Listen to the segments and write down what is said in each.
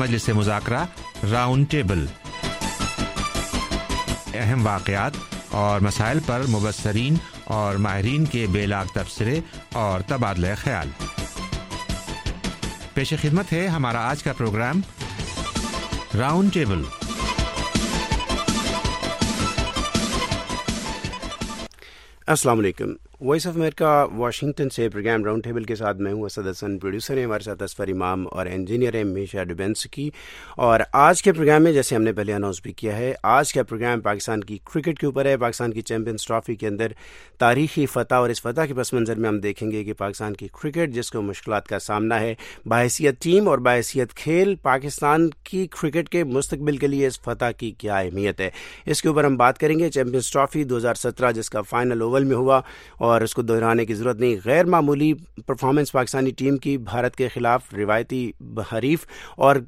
मजलिस मुज़ाकरा round table, अहम वाक़यात और मसाइल पर मुबस्सरीन और माहिरीन के बेलाग तबसरे और तबादला ख्याल। पेश खिदमत है हमारा आज का प्रोग्राम राउंड टेबल। अस्सलाम वालेकुम। वॉइस ऑफ अमेरिका वाशिंगटन से प्रोग्राम राउंड टेबल के साथ मैं हूं असद हसन। प्रोड्यूसर हैं हमारे साथ असफर इमाम और इंजीनियर हैं मीशा डुबेंसकी। और आज के प्रोग्राम में जैसे हमने पहले अनाउंस भी किया है, आज का प्रोग्राम पाकिस्तान की क्रिकेट के ऊपर है। पाकिस्तान की चैम्पियंस ट्रॉफी के अंदर तारीखी फ़तह, और इस फ़तह के पस मंज़र में हम देखेंगे कि पाकिस्तान की क्रिकेट जिसको मुश्किलात का सामना है, बाहैसियत टीम और बाहैसियत खेल, पाकिस्तान की क्रिकेट के मुस्तकबिल के लिए इस फ़तह की क्या अहमियत है, इसके ऊपर हम बात करेंगे। चैम्पियंस ट्रॉफी 2017 जिसका फ़ाइनल ओवल में हुआ और उसको दोहराने की ज़रूरत नहीं, गैर मामूली परफॉर्मेंस पाकिस्तानी टीम की भारत के ख़िलाफ़ रिवायती हरीफ, और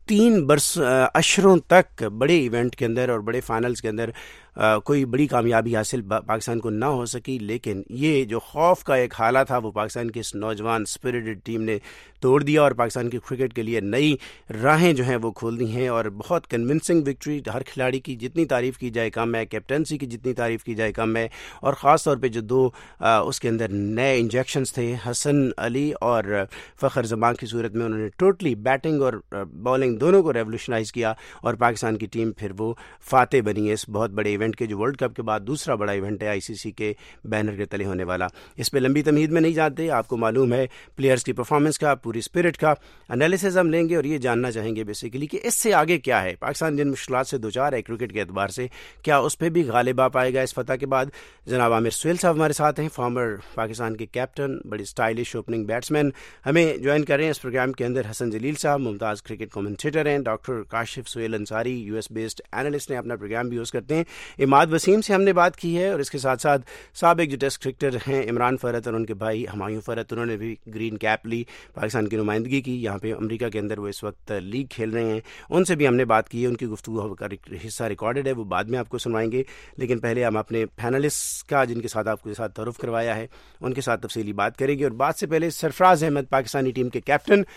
3 बरस अशरों तक बड़े इवेंट के अंदर और बड़े फाइनल्स के अंदर कोई बड़ी कामयाबी हासिल पाकिस्तान को ना हो सकी। लेकिन ये जो खौफ का एक हालत था वो पाकिस्तान की इस नौजवान स्पिरिटेड टीम ने तोड़ दिया और पाकिस्तान की क्रिकेट के लिए नई राहें जो हैं वो खोल दी हैं। और बहुत कन्विंसिंग विक्ट्री, हर खिलाड़ी की जितनी तारीफ़ की जाए कम है, कैप्टनसी की जितनी तारीफ़ की जाए कम है। और ख़ास तौर पे जो 2 उसके अंदर नए इंजेक्शंस थे, हसन अली और फ़खर जमान की सूरत में, उन्होंने टोटली बैटिंग और बॉलिंग दोनों को रेवोल्यूशनाइज़ किया और पाकिस्तान की टीम फिर वो फातेह बनी है इस बहुत बड़े इवेंट के, जो वर्ल्ड कप के बाद दूसरा बड़ा इवेंट है आईसीसी के बैनर के तले होने वाला। इस पे लंबी तमहीद में नहीं जाते, आपको मालूम है प्लेयर्स की परफॉर्मेंस का, पूरी स्पिरिट का एनालिसिस हम लेंगे और ये जानना चाहेंगे बेसिकली कि इससे आगे क्या है। पाकिस्तान जिन मुश्किलात से दो चार है क्रिकेट के एतबार से, क्या उस पर भी गालिब आ पाएगा इस फतह के बाद। जनाब आमिर सुहेल साहब हमारे साथ हैं, फॉर्मर पाकिस्तान के कैप्टन, बड़ी स्टाइलिश ओपनिंग बैट्समैन, हमें ज्वाइन कर रहे हैं इस प्रोग्राम के अंदर। हसन जलील साहब मुमताज़ क्रिकेट कमेंटेटर हैं। Doctor Kashif Suhail Ansari US based analyst हैं, अपना प्रोग्राम भी यूज़ करते हैं। इमाद वसीम से हमने बात की है और इसके साथ साथ साबिक जो टेस्ट क्रिकेटर हैं इमरान फ़रत और उनके भाई हमायूं फ़रत, उन्होंने भी ग्रीन कैप ली, पाकिस्तान की नुमाइंदगी की यहाँ पे अमेरिका के अंदर, वो इस वक्त लीग खेल रहे हैं। उनसे भी हमने बात की है, उनकी गुफ्तगू का हिस्सा रिकॉर्डेड है, वो बाद में आपको सुनवाएंगे। लेकिन पहले हम अपने पैनलिस्ट का जिनके साथ आपके साथ तारुफ करवाया है उनके साथ तफसीली बात करेंगे। और बात से पहले सरफराज अहमद पाकिस्तानी टीम के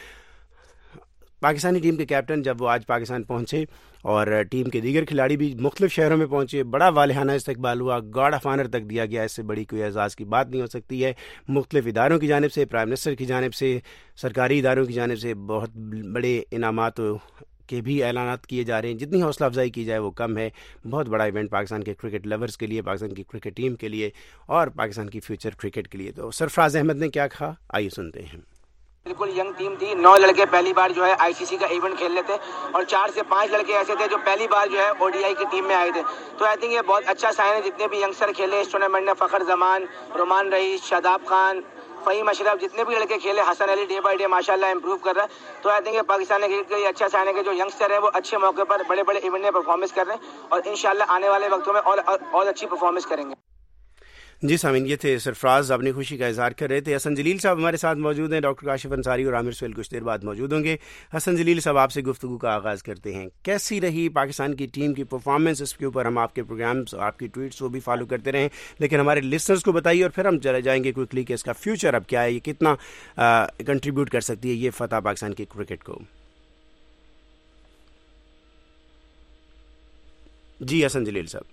कैप्टन जब वो आज पाकिस्तान पहुंचे और टीम के दीगर खिलाड़ी भी मुख्तलिफ शहरों में पहुंचे, बड़ा वालिहाना इस्तकबाल हुआ, गार्ड ऑफ ऑनर तक दिया गया। इससे बड़ी कोई एजाज़ की बात नहीं हो सकती है। मुख्तलिफ इदारों की जानिब से, प्राइम मिनिस्टर की जानिब से, सरकारी इदारों की जानिब से बहुत बड़े इनामात के भी ऐलानात किए जा रहे हैं। जितनी हौसला अफजाई की जाए वो कम है। बहुत बड़ा इवेंट पाकिस्तान के क्रिकेट लवर्स के लिए, पाकिस्तान की क्रिकेट टीम के लिए और पाकिस्तान की फ्यूचर क्रिकेट के लिए। तो सरफराज अहमद ने क्या कहा, आइए सुनते हैं। बिल्कुल यंग टीम थी, 9 लड़के पहली बार जो है आईसीसी का इवेंट खेल लेते और 4 से 5 लड़के ऐसे थे जो पहली बार जो है ओडीआई की टीम में आए थे। तो आई थिंक ये बहुत अच्छा साइन है। जितने भी यंगस्टर खेले इस टूर्नामेंट में, फ़खर जमान, रोमान रईस, शादाब खान, फ़हीम अशरफ, जितने भी लड़के खेले, Hasan Ali day by day माशाल्लाह इंप्रूव कर रहा है। तो आई थिंक पाकिस्तान क्रिकेट के लिए अच्छा साइन है कि जो यंगस्टर है वो अच्छे मौके पर बड़े बड़े इवेंट में परफॉर्मेंस कर रहे हैं और इंशाल्लाह आने वाले वक्तों में और अच्छी परफॉर्मेंस करेंगे। जी सामीन, ये थे सरफराज, अपनी खुशी का इजहार कर रहे थे। हसन जलील साहब हमारे साथ मौजूद हैं, डॉक्टर काशिफ अंसारी और आमिर सुहेल कुछ देर बाद मौजूद होंगे। हसन जलील साहब, आपसे गुफ्तगू का आगाज़ करते हैं। कैसी रही पाकिस्तान की टीम की परफॉर्मेंस, इसके ऊपर हम आपके प्रोग्राम्स, आपकी ट्वीट्स वो भी फॉलो करते रहें, लेकिन हमारे लिसनर्स को बताइए और फिर हम चले जाएंगे क्विकली कि इसका फ्यूचर अब क्या है, ये कितना कंट्रीब्यूट कर सकती है ये फतह पाकिस्तान की क्रिकेट को। जी हसन जलील साहब।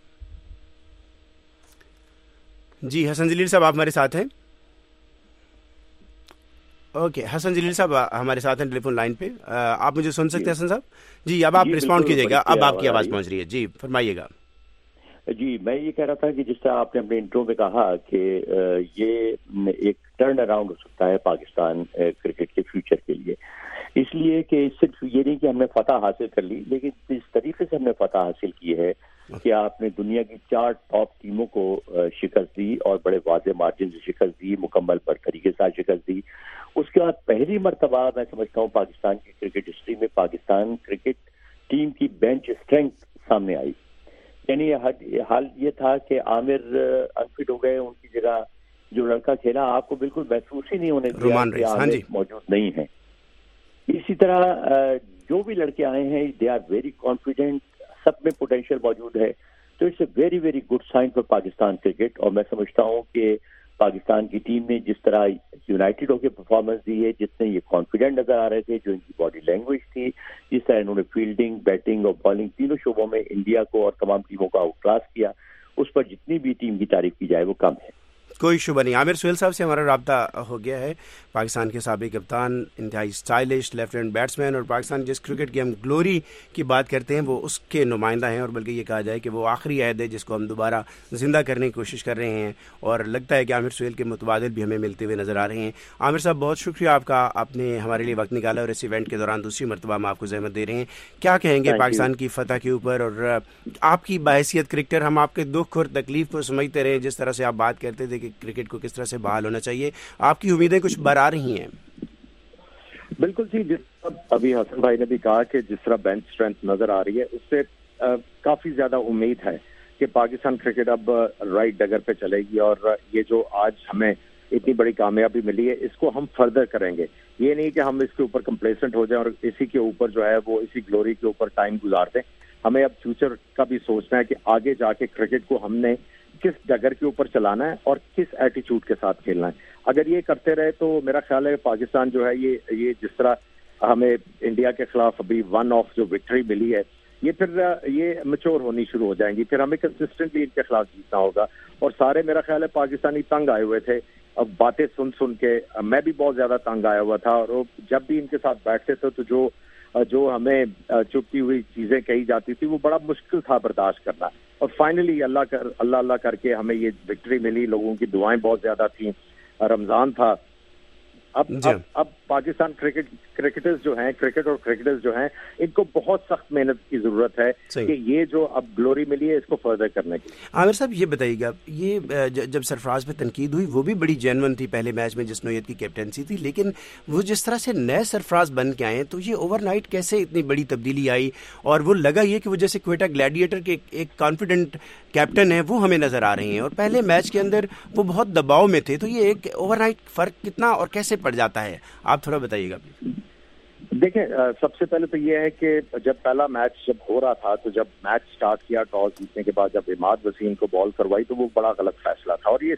जी हसन जलील साहब, आप हमारे साथ हैं? ओके, हसन जलील साहब हमारे साथ हैं टेलीफोन लाइन पे। आप मुझे सुन सकते हैं हसन साहब? जी, अब आप रिस्पॉन्ड कीजिएगा, अब आपकी आवाज़ पहुंच रही है। जी फरमाइएगा। जी, मैं ये कह रहा था कि जिस तरह आपने अपने इंट्रो में कहा कि ये एक टर्न अराउंड हो सकता है पाकिस्तान क्रिकेट के फ्यूचर के लिए, इसलिए कि सिर्फ ये नहीं कि हमने फतह हासिल कर ली, लेकिन जिस तरीके से हमने फतह हासिल की है कि आपने दुनिया की 4 टॉप टीमों को शिकस्त दी और बड़े वाज़ेह मार्जिन से शिकस्त दी, मुकम्मल पर तरीके से शिकस्त दी। उसके बाद पहली मरतबा मैं समझता हूँ पाकिस्तान की क्रिकेट हिस्ट्री में पाकिस्तान क्रिकेट टीम की बेंच स्ट्रेंथ सामने आई। यानी हाल ये था कि आमिर अनफिट हो गए, उनकी जगह जो लड़का खेला आपको बिल्कुल महसूस ही नहीं होने दिया कि आमिर मौजूद नहीं है। इसी तरह जो भी लड़के आए हैं दे आर वेरी कॉन्फिडेंट, सब में पोटेंशियल मौजूद है। तो it's a very very good sign for Pakistan cricket. और मैं समझता हूँ कि पाकिस्तान की टीम ने जिस तरह یونائٹڈ ہو کے پرفارمنس دی ہے, جتنے یہ کانفیڈنٹ نظر آ رہے تھے, جو ان کی باڈی لینگویج تھی, جس طرح انہوں نے فیلڈنگ, بیٹنگ اور بالنگ تینوں شعبوں میں انڈیا کو اور تمام ٹیموں کو آؤٹ کلاس کیا, اس پر جتنی بھی ٹیم کی تعریف کی جائے وہ کم ہے. کوئی شبہ نہیں. عامر سہیل صاحب سے ہمارا رابطہ ہو گیا ہے, پاکستان کے سابق کپتان, انتہائی اسٹائلش لیفٹ ہینڈ بیٹسمین, اور پاکستان جس کرکٹ کی ہم گلوری کی بات کرتے ہیں وہ اس کے نمائندہ ہیں, اور بلکہ یہ کہا جائے کہ وہ آخری عہد ہے جس کو ہم دوبارہ زندہ کرنے کی کوشش کر رہے ہیں, اور لگتا ہے کہ عامر سہیل کے متبادل بھی ہمیں ملتے ہوئے نظر آ رہے ہیں. عامر صاحب بہت شکریہ آپ کا, آپ نے ہمارے لیے وقت نکالا, اور اس ایونٹ کے دوران دوسری مرتبہ ہم آپ کو زحمت دے رہے ہیں. کیا کہیں گے پاکستان کی فتح کے اوپر, اور آپ کی بحیثیت کرکٹر ہم آپ کے دکھ اور تکلیف کو سمجھتے رہے, جس طرح سے آپ بات کرتے تھے کہ کرکٹ کو کس طرح سے بحال ہونا چاہیے, آپ کی امیدیں کچھ برآ رہی ہیں؟ بالکل جی, جس طرح ابھی حسن بھائی نے بھی کہا کہ جس طرح بینچ اسٹرینتھ نظر آ رہی ہے, اس سے کافی زیادہ امید ہے کہ پاکستان کرکٹ اب رائٹ ڈگر پہ چلے گی, اور یہ جو آج ہمیں اتنی بڑی کامیابی ملی ہے اس کو ہم فردر کریں گے. یہ نہیں کہ ہم اس کے اوپر کمپلیسنٹ ہو جائیں اور اسی کے اوپر جو ہے وہ اسی گلوری کے اوپر ٹائم گزار دیں. ہمیں اب فیوچر کا بھی سوچنا ہے کہ آگے جا کے کرکٹ کو ہم نے کس ڈگر کے اوپر چلانا ہے اور کس ایٹیچیوڈ کے ساتھ کھیلنا ہے. اگر یہ کرتے رہے تو میرا خیال ہے پاکستان جو ہے یہ جس طرح ہمیں انڈیا کے خلاف ابھی 1 آف جو وکٹری ملی ہے, یہ پھر یہ میچور ہونی شروع ہو جائیں گی. پھر ہمیں کنسسٹنٹلی ان کے خلاف جیتنا ہوگا, اور سارے میرا خیال ہے پاکستانی تنگ آئے ہوئے تھے. اب باتیں سن کے میں بھی بہت زیادہ تنگ آیا ہوا تھا, اور جب بھی ان کے ساتھ بیٹھتے تھے تو جو ہمیں چپتی ہوئی چیزیں کہی جاتی تھی وہ بڑا مشکل تھا برداشت کرنا, اور فائنلی اللہ کر کے ہمیں یہ وکٹری ملی. لوگوں کی دعائیں بہت زیادہ تھیں, رمضان تھا. اب پاکستان کرکٹرز جو ہیں, کرکٹ اور کرکٹرز جو ہیں, ان کو بہت سخت محنت کی ضرورت ہے کہ یہ جو اب گلوری ملی ہے اس کو فردر کرنے کی. عامر صاحب یہ بتائیے گا, یہ جب سرفراز پہ تنقید ہوئی وہ بھی بڑی جینون تھی پہلے میچ میں جس نوعیت کی کیپٹنسی تھی, لیکن وہ جس طرح سے نئے سرفراز بن کے آئے تو یہ اوور نائٹ کیسے اتنی بڑی تبدیلی آئی, اور وہ لگا یہ کہ وہ جیسے کوئٹہ گلیڈیٹر کے ایک کانفیڈنٹ کیپٹن ہے وہ ہمیں نظر آ رہے ہیں, اور پہلے میچ کے اندر وہ بہت دباؤ میں تھے. تو یہ ایک اوور نائٹ فرق کتنا اور کیسے پڑ جاتا ہے, آپ تھوڑا بتائیے گا. دیکھیں, سب سے پہلے تو یہ ہے کہ جب پہلا میچ جب ہو رہا تھا, تو جب میچ سٹارٹ کیا ٹاس جیتنے کے بعد جب عماد وسیم کو بال کروائی تو وہ بڑا غلط فیصلہ تھا, اور یہ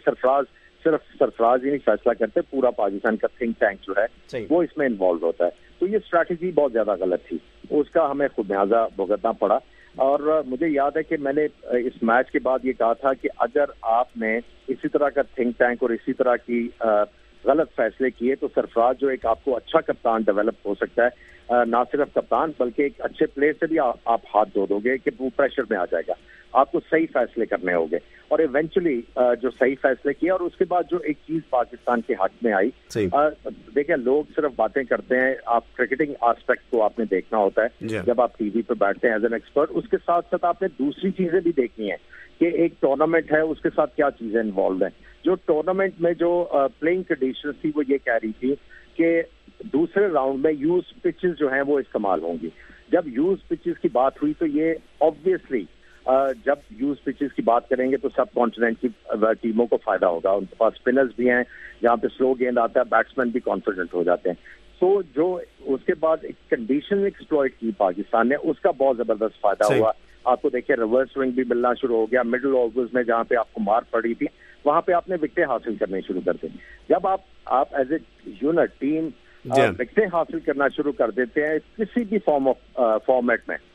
صرف سرفراز ہی نہیں فیصلہ کرتے, پورا پاکستان کا تھنک ٹینک جو ہے وہ اس میں انوالو ہوتا ہے. تو یہ اسٹریٹجی بہت زیادہ غلط تھی, اس کا ہمیں خمیازہ بھگتنا پڑا. اور مجھے یاد ہے کہ میں نے اس میچ کے بعد یہ کہا تھا کہ اگر آپ نے اسی طرح کا تھنک ٹینک اور اسی طرح کی غلط فیصلے کیے تو سرفراز جو ایک آپ کو اچھا کپتان ڈیولپ ہو سکتا ہے, نہ صرف کپتان بلکہ ایک اچھے پلیئر سے بھی آپ ہاتھ دھو گے کہ وہ پریشر میں آ جائے گا. آپ کو صحیح فیصلے کرنے ہوں گے, اور ایونچولی جو صحیح فیصلے کیے. اور اس کے بعد جو ایک چیز پاکستان کے حق میں آئی, دیکھیں لوگ صرف باتیں کرتے ہیں, آپ کرکٹنگ آسپیکٹ کو آپ نے دیکھنا ہوتا ہے جب آپ ٹی وی پہ بیٹھتے ہیں ایز این ایکسپرٹ. اس کے ساتھ ساتھ آپ نے دوسری چیزیں بھی دیکھنی ہیں کہ ایک ٹورنامنٹ ہے, اس کے ساتھ کیا چیزیں انوالو ہیں. جو ٹورنامنٹ میں جو پلینگ کنڈیشن تھی وہ یہ کہہ رہی تھی کہ دوسرے راؤنڈ میں یوز پچز جو ہیں وہ استعمال ہوں گی. جب یوز پچز کی بات ہوئی تو یہ آبویسلی جب یوز پچز کی بات کریں گے تو سب کانٹیننٹ کی ٹیموں کو فائدہ ہوگا. ان کے پاس اسپنرز بھی ہیں, جہاں پہ سلو گیند آتا ہے بیٹسمین بھی کانفیڈنٹ ہو جاتے ہیں. تو جو اس کے بعد ایک کنڈیشن ایکسپلوئٹ کی پاکستان نے, اس کا بہت زبردست فائدہ ہوا. آپ کو دیکھیں ریورس سوئنگ بھی ملنا شروع ہو گیا. مڈل اوورز میں جہاں پہ آپ کو مار پڑی تھی وہاں پہ آپ نے وکٹیں حاصل کرنے شروع کر دی. جب آپ ایز اے یونٹ ٹیم وکٹیں حاصل کرنا شروع کر دیتے ہیں کسی بھی فارمیٹ میں,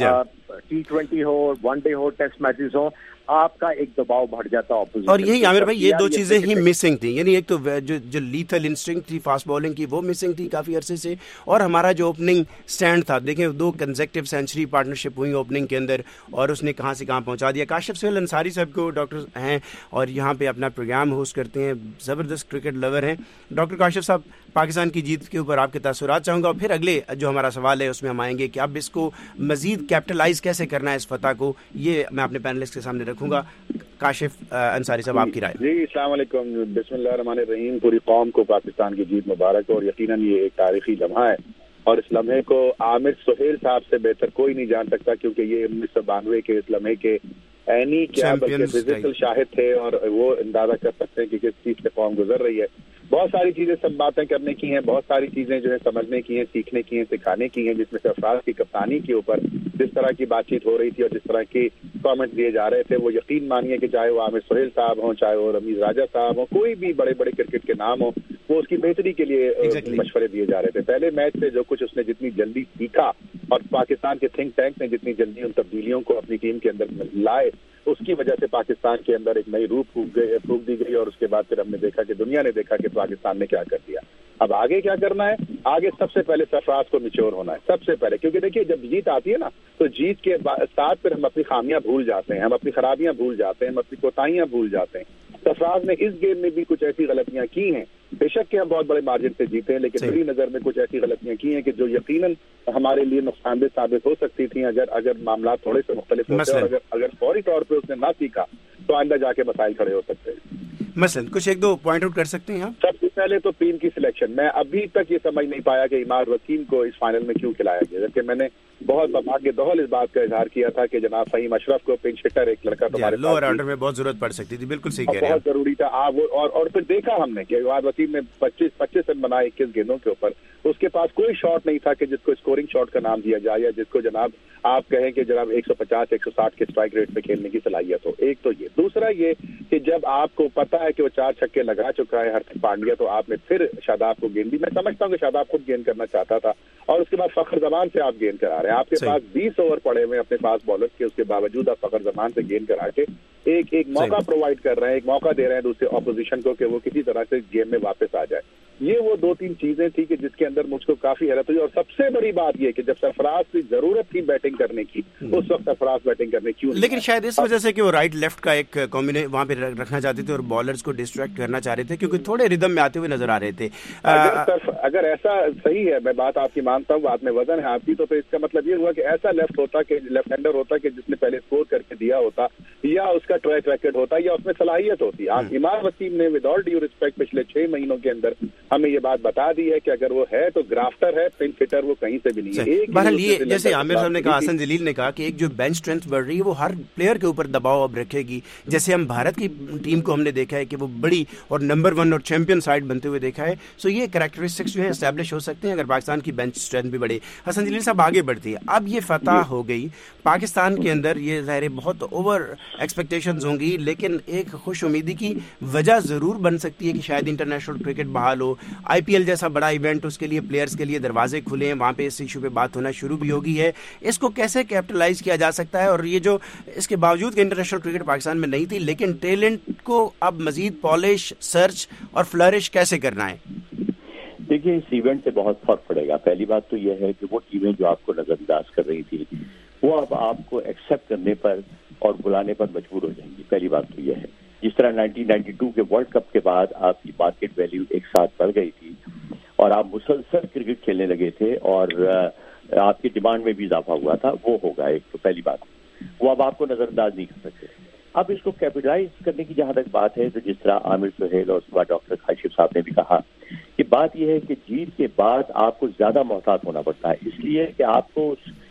T20 ہو, 1 ڈے ہو, ٹیسٹ میچز ہو, آپ کا ایک دباؤ بڑھ جاتا ہے. اور یہی عامر بھائی یہ دو چیزیں ہی مسنگ تھیں, یعنی ایک تو جو لیتھل انسٹنکٹ تھی فاسٹ بالنگ کی وہ مسنگ تھی کافی عرصے سے, اور ہمارا جو اوپننگ سٹینڈ تھا, دیکھیں 2 کنزیکٹیو سینچری پارٹنرشپ ہوئی اوپننگ کے اندر, اور اس نے کہاں سے کہاں پہنچا دیا. کاشف سہیل انصاری صاحب کو ڈاکٹر ہیں اور یہاں پہ اپنا پروگرام ہوسٹ کرتے ہیں, زبردست کرکٹ لور ہیں. ڈاکٹر کاشف صاحب, پاکستان کی جیت کے اوپر آپ کے تاثرات چاہوں گا, اور پھر اگلے جو ہمارا سوال ہے اس میں ہم آئیں گے کہ اب اس کو مزید کیپٹلائز کیسے کرنا ہے اس فتح کو, یہ میں اپنے پینلسٹ کے سامنے رکھوں گا. کاشف انصاری صاحب, آپ کی رائے. جی السلام علیکم. بسم اللہ الرحمن الرحیم. پوری قوم کو پاکستان کی جیت مبارک, اور یقیناً یہ ایک تاریخی لمحہ ہے, اور اس لمحے کو عامر سہیل صاحب سے بہتر کوئی نہیں جان سکتا, کیونکہ یہ 1992 کے اس لمحے کے عینی کیا بلکہ فزیکل شاہد تھے, اور وہ اندازہ کر سکتے ہیں کہ کس چیز سے قوم گزر رہی ہے. بہت ساری چیزیں سب باتیں کرنے کی ہیں, بہت ساری چیزیں جو ہے سمجھنے کی ہیں, سیکھنے کی ہیں, سکھانے کی ہیں, جس میں سے افراد کی کپتانی کے اوپر جس طرح کی بات چیت ہو رہی تھی اور جس طرح کی کامنٹ دیے جا رہے تھے, وہ یقین مانیے کہ چاہے وہ عامر سہیل صاحب ہوں, چاہے وہ رمیز راجہ صاحب ہوں, کوئی بھی بڑے بڑے کرکٹ کے نام ہوں, وہ اس کی بہتری کے لیے مشورے دیے جا رہے تھے. پہلے میچ سے جو کچھ اس نے جتنی جلدی سیکھا اور پاکستان کے تھنک ٹینک نے جتنی جلدی ان تبدیلیوں کو اپنی ٹیم کے اندر لائے, اس کی وجہ سے پاکستان کے اندر ایک نئی روح پھونک دی گئی, اور اس کے بعد پھر ہم نے دیکھا کہ دنیا نے دیکھا کہ پاکستان نے کیا کر دیا. اب آگے کیا کرنا ہے؟ آگے سب سے پہلے سرفراز کو میچور ہونا ہے سب سے پہلے, کیونکہ دیکھیے جب جیت آتی ہے نا تو جیت کے ساتھ پھر ہم اپنی خامیاں بھول جاتے ہیں, ہم اپنی خرابیاں بھول جاتے ہیں, ہم اپنی کوتاہیاں بھول جاتے ہیں. سرفراز نے اس گیم میں بھی کچھ ایسی غلطیاں کی ہیں, بے شک کہ ہم بہت بڑے مارجن سے جیتے ہیں, لیکن میری نظر میں کچھ ایسی غلطیاں کی ہیں کہ جو یقیناً ہمارے لیے نقصان دہ ثابت ہو سکتی تھیں اگر معاملات تھوڑے سے مختلف ہوتے, اور اگر فوری طور پہ اس نے نہ سیکھا تو آئندہ جا کے مسائل کھڑے ہو سکتے ہیں. مثلا کچھ ایک دو پوائنٹ آؤٹ کر سکتے ہیں آپ؟ سب سے پہلے تو ٹیم کی سلیکشن, میں ابھی تک یہ سمجھ نہیں پایا کہ عماد وسیم کو اس فائنل میں کیوں کھلایا گیا, جبکہ میں نے بہت بھاگے دہل اس بات کا اظہار کیا تھا کہ جناب فہیم اشرف کو پنچ ہٹر ایک لڑکا تمہارے لوور آرڈر میں بہت ضرورت پڑ سکتی تھی, بالکل صحیح کہہ رہے ہیں, بہت ضروری تھا. اور پھر دیکھا ہم نے کہ عماد وسیم نے 25 رن بنائے 21 گیندوں کے اوپر, اس کے پاس کوئی شاٹ نہیں تھا کہ جس کو اسکورنگ شاٹ کا نام دیا جائے, یا جس کو جناب آپ کہیں کہ جناب 150-160 کے اسٹرائک ریٹ پہ کھیلنے کی صلاحیت ہو. ایک تو یہ, دوسرا یہ کہ جب آپ کو پتا ہے کہ وہ 4 چھکے لگا چکا ہے ہرشت پانڈیا, تو آپ نے پھر شاداب کو گیند دی. میں سمجھتا ہوں کہ شاداب خود گیند کرنا چاہتا تھا, اور اس کے بعد فخر زمان سے آپ گیند کرا رہے ہیں. آپ کے پاس 20 اوور پڑے ہوئے اپنے فاسٹ بالرز کے, اس کے باوجود آپ فخر زمان سے گیند کرا کے ایک موقع پرووائڈ کر رہے ہیں, ایک موقع دے رہے ہیں دوسرے اپوزیشن کو کہ وہ کسی طرح سے گیم میں واپس آ جائے. یہ وہ 2-3 چیزیں تھی کہ جس کے اندر مجھ کو کافی حیرت ہوئی. اور سب سے بڑی بات یہ کہ جب سرفراز کی ضرورت تھی بیٹنگ کرنے کی, اس وقت سرفراز بیٹنگ کرنے کیوں نہیں, لیکن شاید اس وجہ سے کہ وہ رائٹ لیفٹ کا ایک کمبینیشن وہاں پہ رکھنا چاہتے تھے اور بالرز کو ڈسٹریکٹ کرنا چاہ رہے تھے, کیونکہ تھوڑے ردم میں آتے ہوئے نظر آ رہے تھے. اگر ایسا صحیح ہے, میں بات آپ کی مانتا ہوں, بات میں وزن ہے آپ کی, تو پھر اس کا مطلب یہ ہوا کہ ایسا لیفٹ ہوتا کہ لیفٹ ہینڈر ہوتا کہ جس نے پہلے اسکور کر کے دیا ہوتا, یا اس کا ٹریک ریکارڈ ہوتا, یا اس میں صلاحیت ہوتی. عماد وسیم نے ود آل ڈیو ریسپیکٹ پچھلے 6 مہینوں کے اندر ہمیں یہ بات بتا دی ہے کہ اگر وہ ہے تو گرافٹر ہے, پن فٹر وہ کہیں سے بھی نہیں ہے. بہرحال یہ جیسے عامر صاحب نے کہا, حسن جلیل نے کہا کہ ایک جو بینچ اسٹرینتھ بڑھ رہی ہے وہ ہر پلیئر کے اوپر دباؤ اب رکھے گی. جیسے ہم بھارت کی ٹیم کو ہم نے دیکھا ہے کہ وہ بڑی اور نمبر 1 اور چیمپئن سائڈ بنتے ہوئے دیکھا ہے, سو یہ کریکٹرسٹکس جو ہے اسٹیبلش ہو سکتے ہیں اگر پاکستان کی بینچ اسٹرینتھ بھی بڑھے. حسن جلیل صاحب آگے بڑھتی ہے, اب یہ فتح ہو گئی پاکستان کے اندر, یہ ظاہر بہت اوور ایکسپیکٹیشنز ہوں گی, لیکن ایک خوش امیدی کی وجہ ضرور بن سکتی ہے کہ شاید انٹرنیشنل کرکٹ بحال ہو, IPL جیسا بڑا ایونٹ, اس کے لیے پلیئرز کے لیے دروازے کھلے ہیں, وہاں پہ اس ایشو پہ بات ہونا شروع بھی ہوگی ہے. اس کو کیسے کیپٹلائز کیا جا سکتا ہے, اور یہ جو اس کے باوجود کہ انٹرنیشنل کرکٹ پاکستان میں نہیں تھی, لیکن ٹیلنٹ کو اب مزید پالش, سرچ اور فلرش کیسے کرنا ہے؟ دیکھیے اس ایونٹ سے بہت فرق پڑے گا. پہلی بات تو یہ ہے کہ وہ ٹیمیں جو آپ کو نظر انداز کر رہی تھی وہ اب آپ کو ایکسیپٹ کرنے پر اور بلانے پر مجبور ہو جائیں گی. پہلی بات تو یہ ہے, جس طرح 1992 کے ورلڈ کپ کے بعد آپ کی مارکیٹ ویلیو ایک ساتھ بڑھ گئی تھی اور آپ مسلسل کرکٹ کھیلنے لگے تھے اور آپ کی ڈیمانڈ میں بھی اضافہ ہوا تھا, وہ ہوگا ایک. تو پہلی بات وہ اب آپ کو نظر انداز نہیں کر سکتے. اب اس کو کیپٹلائز کرنے کی جہاں تک بات ہے, تو جس طرح عامر سہیل اور ڈاکٹر کاشف صاحب نے بھی کہا کہ بات یہ ہے کہ جیت کے بعد آپ کو زیادہ محتاط ہونا پڑتا ہے, اس لیے کہ آپ کو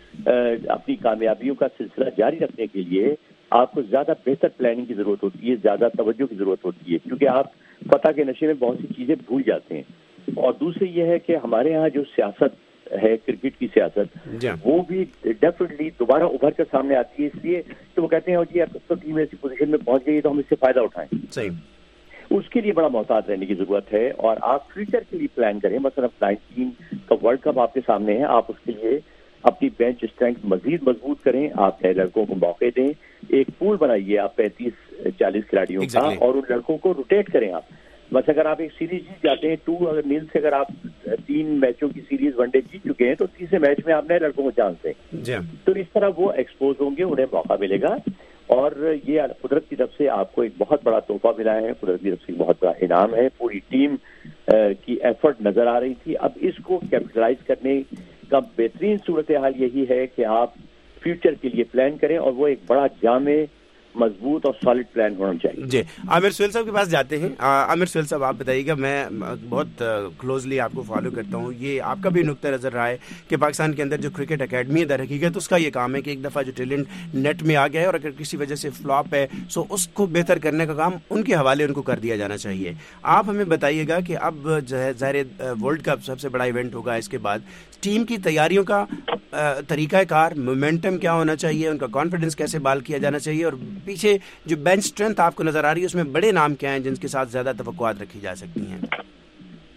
اپنی کامیابیوں کا سلسلہ جاری رکھنے کے لیے آپ کو زیادہ بہتر پلاننگ کی ضرورت ہوتی ہے, زیادہ توجہ کی ضرورت ہوتی ہے, کیونکہ آپ فتح کے نشے میں بہت سی چیزیں بھول جاتے ہیں. اور دوسری یہ ہے کہ ہمارے ہاں جو سیاست ہے, کرکٹ کی سیاست, وہ بھی ڈیفینیٹلی دوبارہ ابھر کر سامنے آتی ہے, اس لیے کہ وہ کہتے ہیں جی اب تو ٹیم ایسی پوزیشن میں پہنچ گئی تو ہم اس سے فائدہ اٹھائیں. صحیح, اس کے لیے بڑا محتاط رہنے کی ضرورت ہے, اور آپ فیوچر کے لیے پلان کریں. مثلا 19 کا ورلڈ کپ آپ کے سامنے ہے, آپ اس کے لیے اپنی بینچ اسٹرینتھ مزید مضبوط کریں, آپ نئے لڑکوں کو موقع دیں, ایک پول بنائیے آپ 35-40 کھلاڑیوں کا, اور ان لڑکوں کو روٹیٹ کریں. آپ بس اگر آپ ایک سیریز جیت جاتے ہیں 2-0 سے, اگر آپ 3 میچوں کی سیریز ون ڈے جیت چکے ہیں, تو تیسرے میچ میں آپ نئے لڑکوں کو چانس دیں. تو اس طرح وہ ایکسپوز ہوں گے, انہیں موقع ملے گا. اور یہ قدرت کی طرف سے آپ کو ایک بہت بڑا تحفہ ملا ہے, قدرت کی طرف سے بہت بڑا انعام ہے. پوری ٹیم کی ایفرٹ نظر آ رہی تھی. اب اس کو کیپٹلائز کرنے کا بہترین صورتحال یہی ہے کہ آپ فیوچر کے لیے پلان کریں, اور وہ ایک بڑا جامع, مضبوط اور سالڈ پلان ہونا چاہیے. جی, عامر سہیل صاحب کے پاس جاتے ہیں. عامر سہیل صاحب آپ بتائیے گا, میں بہت کلوزلی آپ کو فالو کرتا ہوں, یہ آپ کا بھی نقطہ نظر رہا ہے کہ پاکستان کے اندر جو کرکٹ اکیڈمی ہے در حقیقت اس کا یہ کام ہے کہ ایک دفعہ جو ٹیلنٹ نیٹ میں آ گیا ہے اور اگر کسی وجہ سے فلاپ ہے, سو اس کو بہتر کرنے کا کام ان کے حوالے ان کو کر دیا جانا چاہیے. آپ ہمیں بتائیے گا کہ اب جو ہے ظاہر ورلڈ کپ سب سے بڑا ایونٹ ہوگا, اس کے بعد ٹیم کی تیاریوں کا طریقہ کار, مومنٹم کیا ہونا چاہیے, ان کا کانفیڈنس کیسے بحال کیا جانا چاہیے, اور پیچھے جو بینچ اسٹرینتھ آپ کو نظر آ رہی ہے اس میں بڑے نام کیا ہیں جن کے ساتھ زیادہ توقعات رکھی جا سکتی ہیں؟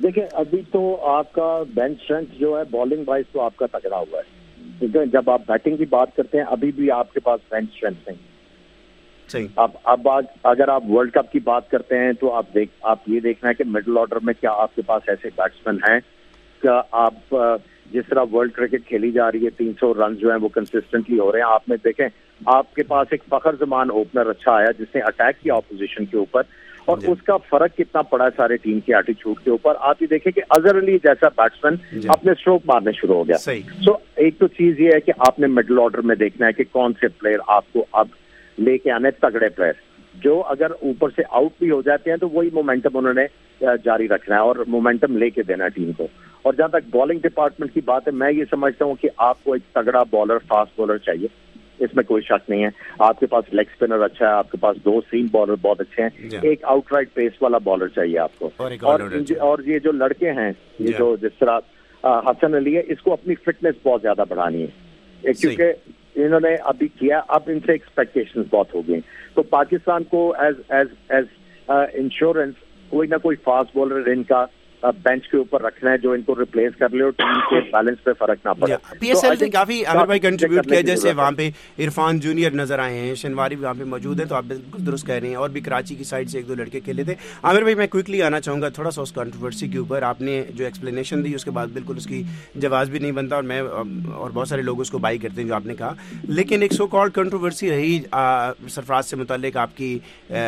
دیکھیں ابھی تو آپ کا بینچ اسٹرینتھ جو ہے بالنگ وائز تو آپ کا تگڑا ہوا ہے، ٹھیک ہے. جب آپ بیٹنگ کی بات کرتے ہیں ابھی بھی آپ کے پاس بینچ اسٹرینتھ نہیں. صحیح. اب اگر آپ ورلڈ کپ کی بات کرتے ہیں تو آپ یہ دیکھنا ہے کہ مڈل آرڈر میں کیا آپ کے پاس ایسے بیٹسمین ہیں کہ آپ جس طرح ورلڈ کرکٹ کھیلی جا رہی ہے 300 رن جو ہیں وہ کنسسٹنٹلی ہو رہے ہیں. آپ میں دیکھیں آپ کے پاس ایک فخر زمان اوپنر اچھا آیا جس نے اٹیک کیا اپوزیشن کے اوپر، اور اس کا فرق کتنا پڑا ہے سارے ٹیم کی ایٹیچیوڈ کے اوپر. آپ یہ دیکھیں کہ اظہر علی جیسا بیٹسمین اپنے اسٹروک مارنے شروع ہو گیا. سو ایک تو چیز یہ ہے کہ آپ نے مڈل آرڈر میں دیکھنا ہے کہ کون سے پلیئر آپ کو اب لے کے آنے، تگڑے پلیئر جو اگر اوپر سے آؤٹ بھی ہو جاتے ہیں تو وہی مومنٹم انہوں نے جاری رکھنا ہے اور مومنٹم لے کے دینا ہے ٹیم کو. اور جہاں تک بالنگ ڈپارٹمنٹ کی بات ہے، میں یہ سمجھتا ہوں کہ آپ کو ایک تگڑا بالر، فاسٹ بالر چاہیے، اس میں کوئی شک نہیں ہے. آپ کے پاس لیگ اسپنر اچھا ہے، آپ کے پاس 2 سیم بالر بہت اچھے ہیں، ایک آؤٹ رائٹ پیس والا بالر چاہیے آپ کو. اور یہ جو لڑکے ہیں، یہ جو جس طرح حسن علی ہے، اس کو اپنی فٹنس بہت زیادہ بڑھانی ہے کیونکہ انہوں نے ابھی کیا، اب ان سے ایکسپیکٹیشن بہت ہو گئی. تو پاکستان کو ایز انشورنس کوئی نہ کوئی فاسٹ بالر ان کا بینچ کے اوپر رکھنا ہے جو ان کو ریپلیس کر لے اور ٹیم کے بیلنس پہ فرق نہ پڑے. پی ایس ایل نے کافی عامر بھائی کنٹریبیوٹ کیا، جیسے وہاں پہ عرفان جونیئر نظر آئے ہیں، شنواری بھی وہاں پہ موجود ہے، تو آپ بالکل درست کہہ رہے ہیں. اور بھی کراچی کی سائڈ سے 1-2 لڑکے کھیلے تھے. عامر بھائی میں کوئکلی آنا چاہوں گا تھوڑا سا اس کنٹروورسی کے اوپر. آپ نے جو ایکسپلینیشن دی اس کے بعد بالکل اس کی جواز بھی نہیں بنتا، اور میں اور بہت سارے لوگ اس کو بائی کرتے ہیں جو آپ نے کہا. لیکن ایک سو کالڈ کنٹروورسی رہی سرفراز سے متعلق، آپ کی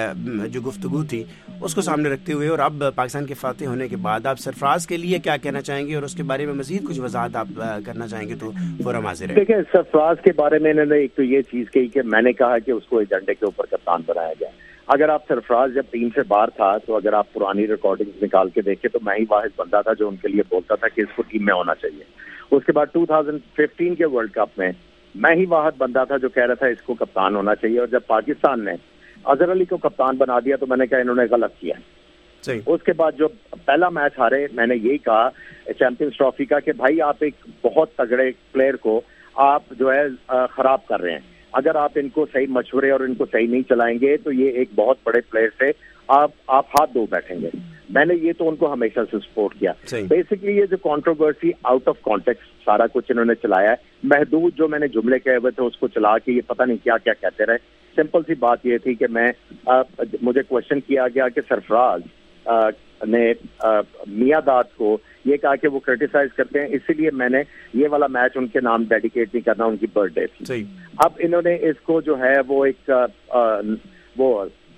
جو گفتگو تھی اس کو سامنے رکھتے ہوئے، اور اب پاکستان کے فاتح ہونے کے بعد آپ سرفراز کے لیے کیا کہنا چاہیں گے، اور اس کے بارے میں مزید کچھ وضاحت آپ کرنا چاہیں گے تو فورم حاضر ہے. دیکھیں سرفراز کے بارے میں انہوں نے ایک تو یہ چیز کہی کہ میں نے کہا کہ اس کو ایجنڈے کے اوپر کپتان بنایا جائے. اگر آپ سرفراز جب ٹیم سے باہر تھا تو اگر آپ پرانی ریکارڈنگ نکال کے دیکھیں تو میں ہی واحد بندہ تھا جو ان کے لیے بولتا تھا کہ اس کو ٹیم میں ہونا چاہیے. اس کے بعد 2015 کے ورلڈ کپ میں ہی واحد بندہ تھا جو کہہ رہا تھا اس کو کپتان ہونا چاہیے. اور جب پاکستان نے اظہر علی کو کپتان بنا دیا تو میں نے کہا انہوں نے غلط کیا. اس کے بعد جو پہلا میچ ہارے میں نے یہی کہا چیمپئنز ٹرافی کا کہ بھائی آپ ایک بہت تگڑے پلیئر کو آپ جو ہے خراب کر رہے ہیں. اگر آپ ان کو صحیح مشورے اور ان کو صحیح نہیں چلائیں گے تو یہ ایک بہت بڑے پلیئر سے آپ ہاتھ دھو بیٹھیں گے. میں نے یہ تو ان کو ہمیشہ سے سپورٹ کیا. بیسکلی یہ جو کنٹروورسی آؤٹ آف کانٹیکسٹ سارا کچھ انہوں نے چلایا ہے، محدود جو میں نے جملے کہے ہوئے تھے اس کو چلا کے یہ پتہ نہیں کیا کیا کہتے رہے. سمپل سی بات یہ تھی کہ مجھے کوشچن کیا گیا کہ سرفراز نے میاں داد کو یہ کہا کہ وہ کرٹیسائز کرتے ہیں، اسی لیے میں نے یہ والا میچ ان کے نام ڈیڈیکیٹ نہیں کرنا، ان کی برتھ ڈے تھی. اب انہوں نے اس کو جو ہے وہ ایک وہ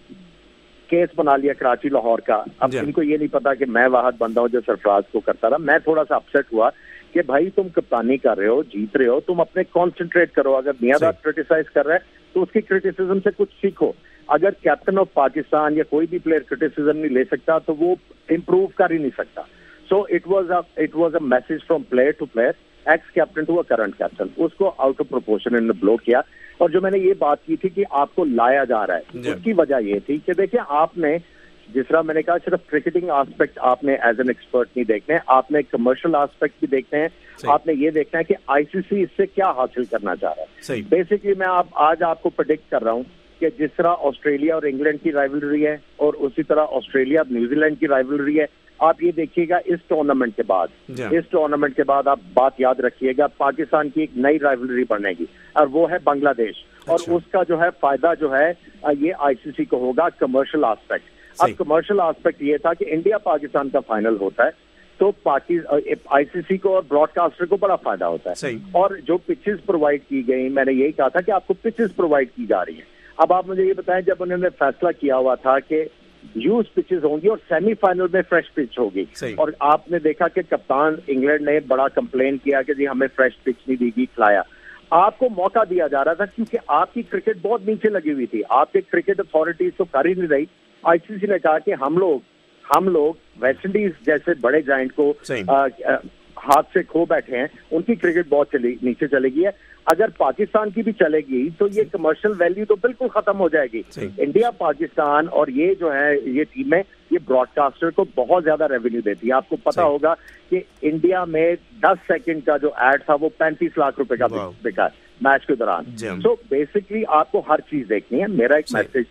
کیس بنا لیا کراچی لاہور کا. اب ان کو یہ نہیں پتا کہ میں واحد بندہ ہوں جو سرفراز کو کرتا رہا. میں تھوڑا سا اپسیٹ ہوا کہ بھائی تم کپتانی کر رہے ہو، جیت رہے ہو، تم اپنے کانسنٹریٹ کرو. اگر میاں داد کرٹیسائز کر رہا ہے تو اس کی کرٹیسزم سے کچھ سیکھو. اگر کیپٹن آف پاکستان یا کوئی بھی پلیئر کرٹیسزم نہیں لے سکتا تو وہ امپروو کر ہی نہیں سکتا. So it was a message from player to player, ex captain to a current captain. اس کو آؤٹ آف پروپورشن انہوں نے بلو کیا. اور جو میں نے یہ بات کی تھی کہ آپ کو لایا جا رہا ہے، اس کی وجہ یہ تھی کہ دیکھیں آپ نے جس طرح میں نے کہا صرف کرکٹنگ آسپیکٹ آپ نے ایز این ایکسپرٹ نہیں دیکھنے، آپ نے کمرشل آسپیکٹ بھی دیکھنے ہیں. آپ نے یہ دیکھنا ہے کہ آئی سی سی اس سے کیا حاصل کرنا چاہ رہا ہے. بیسکلی میں آج آپ کو پریڈکٹ کر رہا ہوں کہ جس طرح آسٹریلیا اور انگلینڈ کی رائیولری ہے اور اسی طرح آسٹریلیا اور نیوزی لینڈ کی رائیولری ہے، آپ یہ دیکھیے گا اس ٹورنامنٹ کے بعد آپ بات یاد رکھیے گا پاکستان کی ایک نئی رائیولری بنے گی اور وہ ہے بنگلہ دیش. اور اس کا جو ہے فائدہ جو ہے یہ آئی سی سی کو ہوگا کمرشل آسپیکٹ. اب کمرشل آسپیکٹ یہ تھا کہ انڈیا پاکستان کا فائنل ہوتا ہے تو آئی سی سی کو اور براڈ کاسٹر کو بڑا فائدہ ہوتا ہے. اور جو پچز پرووائڈ کی گئی، میں نے یہی کہا تھا کہ آپ کو پچز پرووائڈ کی جا رہی ہیں. اب آپ مجھے یہ بتائیں جب انہوں نے فیصلہ کیا ہوا تھا کہ یوز پچز ہوں گی اور سیمی فائنل میں فریش پچ ہوگی، اور آپ نے دیکھا کہ کپتان انگلینڈ نے بڑا کمپلین کیا کہ جی ہمیں فریش پچ نہیں دی گی، کھلایا. آپ کو موقع دیا جا رہا تھا کیونکہ آپ کی کرکٹ بہت نیچے لگی ہوئی تھی. آپ کے کرکٹ اتھارٹیز تو کر ہی نہیں رہی. آئی سی سی نے کہا کہ ہم لوگ ویسٹ انڈیز جیسے بڑے جائنٹ کو ہاتھ سے کھو بیٹھے ہیں، ان کی کرکٹ بہت نیچے چلے گی ہے. اگر پاکستان کی بھی چلے گی تو یہ کمرشل ویلیو تو بالکل ختم ہو جائے گی. انڈیا پاکستان اور یہ جو ہے یہ ٹیمیں یہ براڈ کاسٹر کو بہت زیادہ ریونیو دیتی ہے. آپ کو پتا ہوگا کہ انڈیا میں 10 سیکنڈ کا جو ایڈ تھا وہ 35 لاکھ روپے کا بکا میچ کے دوران. سو بیسکلی آپ کو ہر چیز دیکھنی ہے. میرا ایک میسج تھا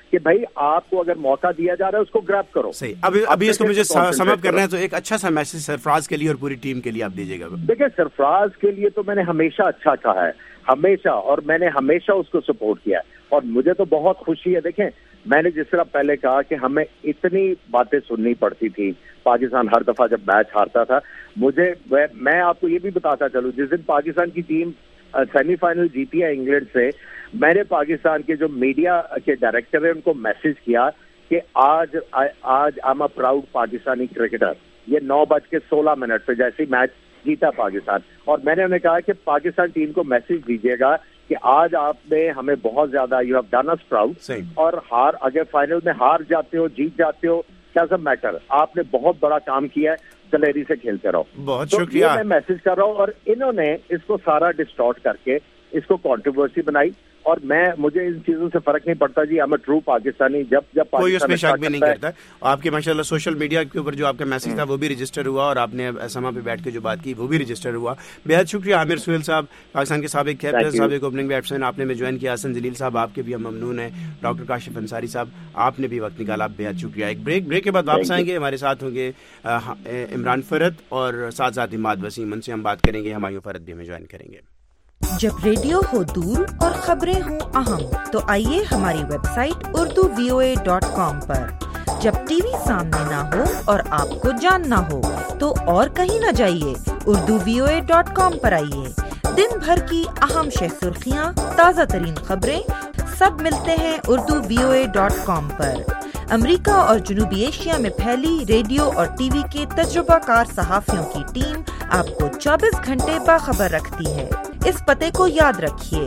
کہ بھائی آپ کو اگر موقع دیا جا رہا ہے اس کو گریب کرو. صحیح. ابھی اس کو مجھے سم اپ کرنا ہے تو ایک اچھا سا میسج سرفراز کے لیے اور پوری ٹیم کے لیے آپ دیجیے گا. دیکھیں سرفراز کے لیے تو میں نے ہمیشہ اچھا کہا ہے, ہمیشہ, اور میں نے ہمیشہ اس کو سپورٹ کیا ہے, اور مجھے تو بہت خوشی ہے. دیکھیں میں نے جس طرح پہلے کہا کہ ہمیں اتنی باتیں سننی پڑتی تھی پاکستان ہر دفعہ جب میچ ہارتا تھا. میں آپ کو یہ بھی بتاتا چلوں, جس دن پاکستان کی ٹیم سیمی فائنل جیتی ہے انگلینڈ سے, میں نے پاکستان کے جو میڈیا کے ڈائریکٹر ہیں ان کو میسج کیا کہ آج I'm a proud Pakistani cricketer. یہ 9:16 پہ جیسے میچ جیتا پاکستان, اور میں نے انہیں کہا کہ پاکستان ٹیم کو میسج دیجیے گا کہ آج آپ نے ہمیں بہت زیادہ you have done us proud, اور اگر فائنل میں ہار جاتے ہو جیت جاتے ہو ڈزنٹ میٹر, آپ نے بہت بڑا کام کیا ہے, دلیری سے کھیلتے رہو. بہت شکریہ. میں میسج کر رہا ہوں, اور انہوں نے اس کو سارا ڈسٹارٹ کر کے اس کو کنٹروورسی بنائی, اور مجھے ان چیزوں سے فرق نہیں پڑتا جی. میں ٹرو پاکستانی, جب کوئی اس میں شک بھی نہیں کرتا. آپ کے ماشاءاللہ سوشل میڈیا کے اوپر جو آپ کا میسج تھا وہ بھی رجسٹر ہوا, اور آپ نے اسما پہ بیٹھ کے جو بات کی وہ بھی رجسٹر ہوا. بہت شکریہ عامر سہیل صاحب, پاکستان کے سابق کیپٹن, سابق اوپننگ بیٹسمین, آپ نے میں جوائن کیا. حسن جلیل صاحب آپ کے بھی ہم ممنون ہیں. ڈاکٹر کاشف انصاری صاحب آپ نے بھی وقت نکالا, بہت شکریہ. ایک بریک کے بعد واپس آئیں گے, ہمارے ساتھ ہوں گے عمران فرد اور ساتھ ساتھ اماد وسیم, ان سے ہم بات کریں گے. ہمایوں فرد بھی ہمیں جوائن کریں گے. جب ریڈیو ہو دور اور خبریں ہوں اہم تو آئیے ہماری ویب سائٹ urduvoa.com پر. جب ٹی وی سامنے نہ ہو اور آپ کو جاننا ہو تو اور کہیں نہ جائیے, urduvoa.com پر آئیے. دن بھر کی اہم شہ سرخیاں, تازہ ترین خبریں سب ملتے ہیں urduvoa.com پر. امریکہ اور جنوبی ایشیا میں پھیلی ریڈیو اور ٹی وی کے تجربہ کار صحافیوں کی ٹیم آپ کو 24 گھنٹے باخبر رکھتی ہے. اس پتے کو یاد رکھیے,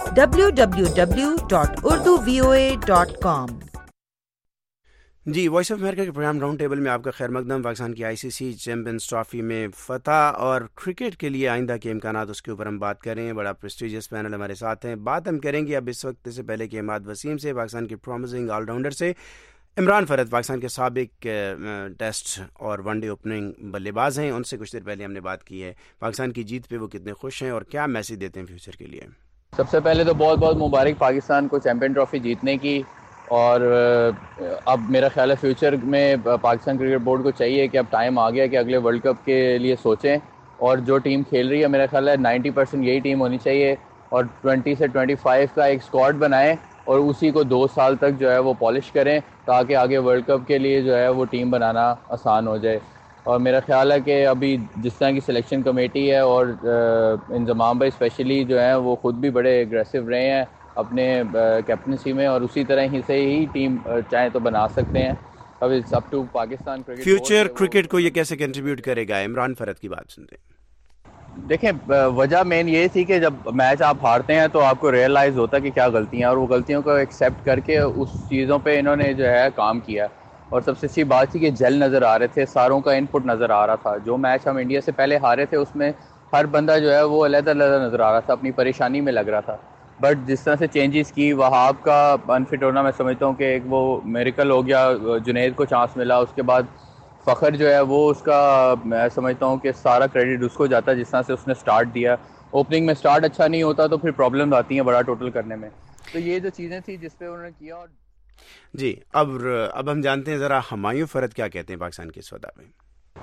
www.urduvoa.com. G, voice of America کے پروگرام راؤنڈ ٹیبل میں آپ کا خیر مقدم. پاکستان کی ICC چیمپئنز ٹرافی میں فتح اور کرکٹ کے لیے آئندہ کے امکانات, اس کے اوپر ہم بات کریں. بڑا پریسٹیجیس پینل ہمارے ساتھ ہیں. بات ہم کریں گے اب اس وقت سے پہلے کہ اماد وسیم سے, پاکستان کے پرومسنگ آل راؤنڈر سے. عمران فرد پاکستان کے سابق ٹیسٹ اور ون ڈے اوپننگ بلے باز ہیں, ان سے کچھ دیر پہلے ہم نے بات کی ہے. پاکستان کی جیت پہ وہ کتنے خوش ہیں اور کیا میسج دیتے ہیں فیوچر کے لیے. سب سے پہلے تو بہت بہت مبارک پاکستان کو چیمپئن ٹرافی جیتنے کی, اور اب میرا خیال ہے فیوچر میں پاکستان کرکٹ بورڈ کو چاہیے کہ اب ٹائم آ گیا کہ اگلے ورلڈ کپ کے لیے سوچیں, اور جو ٹیم کھیل رہی ہے میرا خیال ہے 90% یہی ٹیم ہونی چاہیے, اور 20 سے 25 کا ایک اسکواڈ بنائیں اور اسی کو 2 سال تک جو ہے وہ پالش کریں تاکہ آگے ورلڈ کپ کے لیے جو ہے وہ ٹیم بنانا آسان ہو جائے. اور میرا خیال ہے کہ ابھی جس طرح کی سلیکشن کمیٹی ہے اور انضمام بھائی اسپیشلی جو ہیں وہ خود بھی بڑے اگریسو رہے ہیں اپنے کیپٹنسی میں, اور اسی طرح ہی سے ہی ٹیم چاہیں تو بنا سکتے ہیں. اب it's up to Pakistan cricket. Future cricket کو یہ کیسے کنٹریبیوٹ کرے گا, عمران فرد کی بات سنتے ہیں. دیکھیں وجہ مین یہ تھی کہ جب میچ آپ ہارتے ہیں تو آپ کو ریئلائز ہوتا ہے کہ کیا غلطیاں ہیں, اور وہ غلطیوں کو ایکسیپٹ کر کے اس چیزوں پہ انہوں نے جو ہے کام کیا. اور سب سے اچھی بات تھی کہ جل نظر آ رہے تھے, ساروں کا ان پٹ نظر آ رہا تھا. جو میچ ہم انڈیا سے پہلے ہارے تھے اس میں ہر بندہ جو ہے وہ علیحدہ علیحدہ نظر آ رہا تھا, اپنی پریشانی میں لگ رہا تھا. بٹ جس طرح سے چینجز کی, وہاب کا انفٹ ہونا میں سمجھتا ہوں کہ ایک وہ میریکل ہو گیا, جنید کو چانس ملا, اس کے بعد فخر جو ہے وہ اس کا میں سمجھتا ہوں کہ سارا کریڈٹ اس کو جاتا ہے جس طرح سے اس نے سٹارٹ دیا. اوپننگ میں سٹارٹ اچھا نہیں ہوتا تو پھر پرابلم آتی ہیں بڑا ٹوٹل کرنے میں. تو یہ جو چیزیں تھیں جس پہ انہوں نے کیا. اور جی اب ہم جانتے ہیں ذرا ہمایوں فرد کیا کہتے ہیں پاکستان کی اس فتح میں.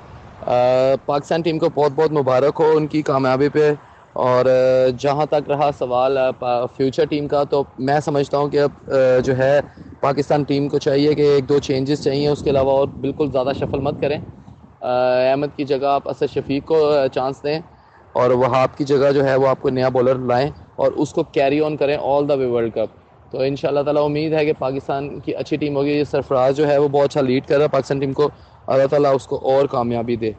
پاکستان ٹیم کو بہت بہت مبارک ہو ان کی کامیابی پہ. اور جہاں تک رہا سوال فیوچر ٹیم کا, تو میں سمجھتا ہوں کہ اب جو ہے پاکستان ٹیم کو چاہیے کہ 1-2 چینجز چاہیے, اس کے علاوہ اور بالکل زیادہ شفل مت کریں. احمد کی جگہ آپ اسد شفیق کو چانس دیں, اور وہاب کی جگہ جو ہے وہ آپ کو نیا بولر لائیں اور اس کو کیری آن کریں آل دا وے ورلڈ کپ. تو ان شاء اللہ تعالیٰ امید ہے کہ پاکستان کی اچھی ٹیم ہوگی. یہ سرفراز جو ہے وہ بہت اچھا لیڈ کر رہا ہے پاکستان ٹیم کو, اللہ تعالیٰ اس کو اور کامیابی دے.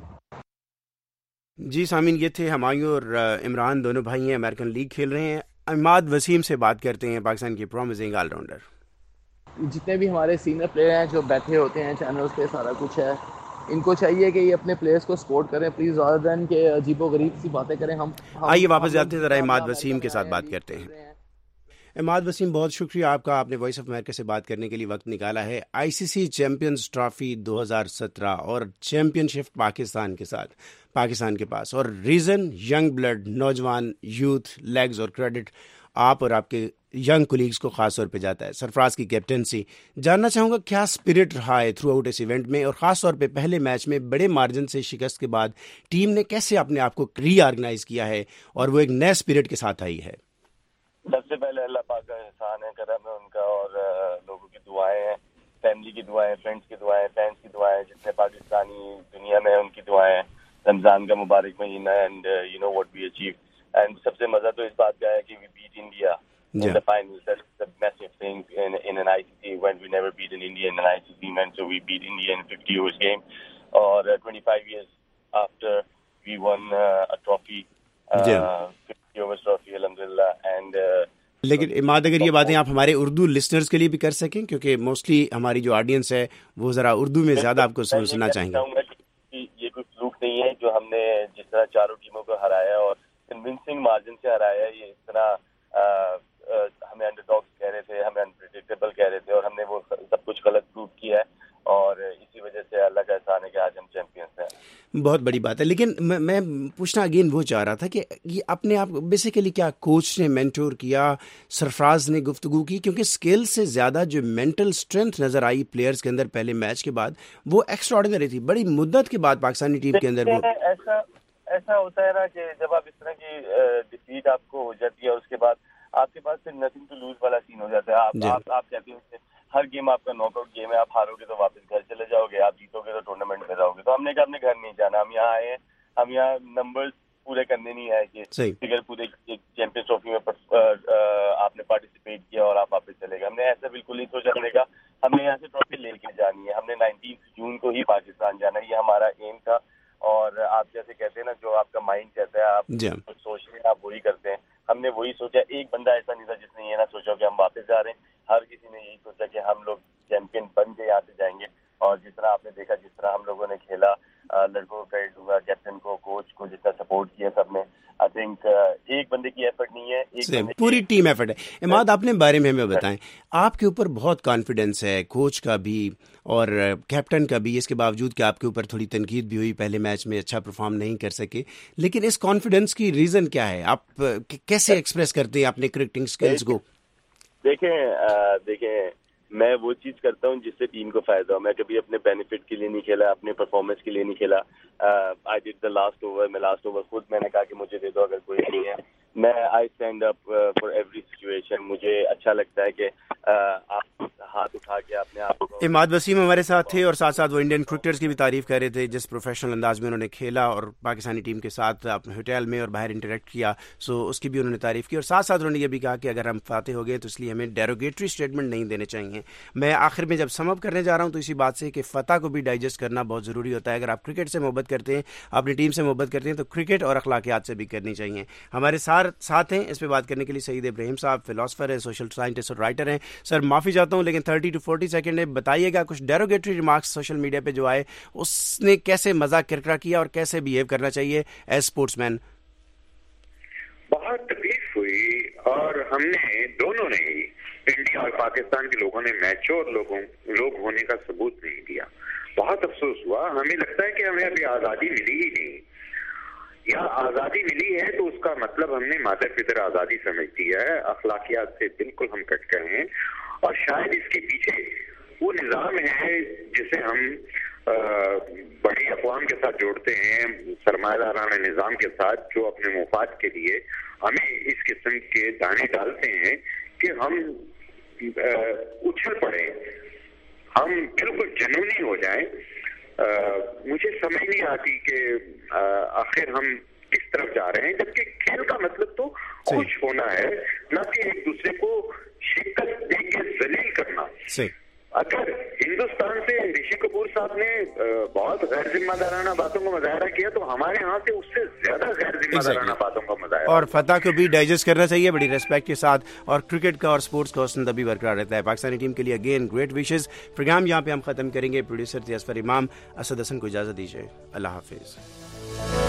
جی سامعین, یہ تھے ہمایوں اور عمران, دونوں بھائی ہیں, امریکن لیگ کھیل رہے ہیں. اماد وسیم سے بات کرتے ہیں, پاکستان کی پرومسنگ آل راؤنڈر. جتنے بھی ہمارے سینئر پلیئر ہیں جو بیٹھے ہوتے ہیں چینلز پہ, سارا کچھ ہے, ان کو چاہیے کہ یہ اپنے پلیئرز کو سپورٹ کریں پلیز, زیادہ دین کہ عجیب و غریب سی باتیں کریں. ہم آئیے واپس جاتے ہیں, ذرا اماد وسیم کے ساتھ بات کرتے ہیں. اماد وسیم, بہت شکریہ آپ کا, آپ نے وائس آف امریکہ سے بات کرنے کے لیے وقت نکالا ہے. ICC چیمپئنز ٹرافی 2017 اور چیمپئن شپ پاکستان کے ساتھ, پاکستان کے پاس, اور ریزن ینگ بلڈ, نوجوان یوتھ, لیگز اور کریڈٹ, آپ اور آپ کے ینگ کولیگز کو خاص طور پہ جاتا ہے. سرفراز کی کیپٹنسی جاننا چاہوں گا کیا اسپرٹ رہا ہے تھرو آؤٹ اس ایونٹ میں, اور خاص طور پہ پہلے میچ میں بڑے مارجن سے شکست کے بعد ٹیم نے کیسے اپنے آپ کو ری آرگنائز کیا ہے اور وہ ایک نئے اسپرٹ کے ساتھ آئی ہے. سب سے پہلے اللہ پاک کا احسان ہے, کرم ہے ان کا, اور لوگوں کی دعائیں ہیں, فیملی کی دعائیں, فرینڈس کی دعائیں, فینس کی دعائیں, جتنے پاکستانی دنیا میں ہیں ان کی دعائیں, رمضان کا مبارک مہینہ, and you know what we achieve. And سب سے مزہ تو اس بات کا ہے کہ we beat India in the finals. That's the massive thing in an ICC event. We never beat an India in an ICC event, so we beat India in a 50 overs game. Or 25 years after we won a trophy, 50 overs trophy, alhamdulillah. And لیکن اماد اگر یہ باتیں آپ ہمارے Urdu listeners کے لیے بھی کر سکیں, کیونکہ موسٹلی ہماری جو آڈینس ہے وہ ذرا اردو میں زیادہ آپ کو سننا چاہیں گے. یہ کوئی فلوک نہیں ہے جو ہم نے جس طرح چاروں ٹیموں کو ہرایا اور کنونسنگ مارجن سے ہرایا, یہ اس طرح ہمیں انڈر ڈاگس کہہ رہے تھے, ہمیں انپریڈکٹیبل کہہ رہے تھے, اور ہم نے وہ سب کچھ غلط پروو کیا ہے, اور اسی وجہ سے اللہ کا احسان ہے کہ آج ہم چیمپئنس ہیں. بہت بڑی بات ہے. لیکن میں پوچھنا اگین وہ چاہ رہا تھا کہ یہ اپنے آپ بیسیکلی کیا کوچ نے مینٹور کیا, سرفراز نے گفتگو کی, کیونکہ اسکل سے زیادہ جو مینٹل اسٹرینتھ نظر آئی پلیئرز کے اندر پہلے میچ کے بعد وہ ایکسٹرا آرڈینری تھی. بڑی مدت کے بعد پاکستانی ٹیم کے اندر وہ ایسا ہوتا ہے نا کہ جب آپ اس طرح کی ڈیفیٹ آپ کو ہو جاتی ہے اور اس کے بعد آپ کے پاس پھر نتھنگ ٹو لوز والا سین ہو جاتا ہے. آپ کہتے ہیں ہر گیم آپ کا ناک آؤٹ گیم ہے, آپ ہارو گے تو واپس گھر چلے جاؤ گے, آپ جیتو گے تو ٹورنامنٹ میں جاؤ گے. تو ہم نے کہا اپنے گھر نہیں جانا, ہم یہاں آئے ہیں, ہم یہاں نمبرز پورے کرنے نہیں آئے کہ فگر پورے چیمپئنز ٹرافی میں آپ نے پارٹیسپیٹ کیا اور آپ واپس چلے گئے. ہم نے ایسا بالکل نہیں سوچا, ہم نے کہا ہم نے یہاں سے ٹرافی لے کے جانی ہے, ہم نے 19 جون کو ہی پاکستان جانا ہے, یہ ہمارا ایم تھا. اور آپ جیسے کہتے ہیں نا جو آپ کا مائنڈ کہتا ہے آپ کچھ سوچتے ہیں آپ وہی کرتے ہیں. ہم نے وہی سوچا. ایک بندہ ایسا نہیں تھا جس نے یہ نہ سوچا کہ ہم واپس جا رہے ہیں, ہر کسی نے یہی سوچا کہ ہم لوگ چیمپئن بن کے یہاں سے جائیں گے. اور جس طرح آپ نے دیکھا, جس طرح ہم لوگوں نے کھیلا, لڑکوں کو کریڈٹ دوں گا, کیپٹن کو, کوچ کو, جتنا سپورٹ کیا سب نے. آئی تھنک ایک بندے کی ایفرٹ نہیں ہے, پوری ٹیم ایفرٹ ہے. اماد اپنے بارے میں ہمیں بتائیں, آپ کے اوپر بہت کانفیڈنس ہے, کوچ کا بھی اور کیپٹن کا بھی, اس کے باوجود کہ آپ کے اوپر تھوڑی تنقید بھی ہوئی, پہلے میچ میں اچھا پرفارم نہیں کر سکے, لیکن اس کانفیڈنس کی ریزن کیا ہے؟ آپ کیسے ایکسپریس کرتے ہیں اپنے کرکٹنگ سکلز کو؟ دیکھیں میں وہ چیز کرتا ہوں جس سے ٹیم کو فائدہ ہو. میں کبھی اپنے بینیفٹ کے لیے نہیں کھیلا, اپنے پرفارمنس کے لیے نہیں کھیلا. I did the last over, میں لاسٹ اوور خود میں نے کہا کہ مجھے دے دو اگر کوئی نہیں ہے. میں I stand up for every situation. مجھے اچھا لگتا ہے کہ آپ ہاتھ اٹھا کے اپنے آپ کو. اماد وسیم ہمارے ساتھ تھے, اور ساتھ ساتھ وہ انڈین کرکٹرز کی بھی تعریف کر رہے تھے جس پروفیشنل انداز میں انہوں نے کھیلا اور پاکستانی ٹیم کے ساتھ اپنے ہوٹل میں اور باہر انٹریکٹ کیا, سو اس کی بھی انہوں نے تعریف کی. اور ساتھ ساتھ انہوں نے یہ بھی کہا کہ اگر ہم فاتح ہو گئے تو اس لیے ہمیں ڈیروگیٹری اسٹیٹمنٹ نہیں دینے چاہیے. میں آخر میں جب سم اپ کرنے جا رہا ہوں تو اسی بات سے کہ فتح کو بھی ڈائجسٹ کرنا بہت ضروری ہوتا ہے. اگر آپ کرکٹ سے محبت کرتے ہیں, اپنی ٹیم سے محبت کرتے ہیں, تو کرکٹ اور اخلاقیات سے بھی کرنی چاہیے. ہمارے ساتھ ہیں اس پہ بات کرنے کے لیے سعید ابراہیم صاحب, فلاسفر ہیں, سوشل سائنٹسٹ اور رائٹر ہیں. سر معافی چاہتا ہوں لیکن 30 to 40 سیکنڈ ہے, بتائیے گا کچھ ڈیروگیٹری ریمارکس سوشل میڈیا پہ جو آئے اس نے کیسے مذاق کرکرا کیا اور کیسے بہیو کرنا چاہیے ایز اسپورٹس مین؟ بہت تکلیف ہوئی, اور ہم نے دونوں نے ہی, انڈیا اور پاکستان کے لوگوں نے میچور لوگ ہونے کا ثبوت نہیں دیا. بہت افسوس ہوا. ہمیں لگتا ہے کہ ہمیں ابھی آزادی ملی ہی نہیں, یا آزادی ملی ہے تو اس کا مطلب ہم نے مادر پدر آزادی سمجھ دیا ہے. اخلاقیات سے بالکل ہم کٹ گئے ہیں, اور شاید اس کے پیچھے وہ نظام ہے جسے ہم بڑی اقوام کے ساتھ جوڑتے ہیں, سرمایہ دارانہ نظام کے ساتھ, جو اپنے مفاد کے لیے ہمیں اس قسم کے دانے ڈالتے ہیں کہ ہم اچھل پڑے, ہم بالکل جنونی ہو جائیں. مجھے سمجھ نہیں آتی کہ آخر ہم کس طرف جا رہے ہیں, جبکہ کھیل کا مطلب تو خوش ہونا ہے, نہ کہ ایک دوسرے کو شکست دے کے ذلیل کرنا. اگر ہندوستان سے رشی کپور صاحب نے بہت غیر ذمہ دارانہ باتوں کا مظاہرہ کیا, تو ہمارے ہاں سے اس سے زیادہ غیر ذمہ دارانہ باتوں کا مظاہرہ. اور فتح کو بھی ڈائجسٹ کرنا چاہیے بڑی ریسپیکٹ کے ساتھ, اور کرکٹ کا اور اسپورٹس کا حسن تبھی برقرار رہتا ہے. پاکستانی ٹیم کے لیے اگین گریٹ وشز. پروگرام یہاں پہ ہم ختم کریں گے. پروڈیوسر تھے اصفر امام. اسد حسن کو اجازت دیجیے. اللہ حافظ.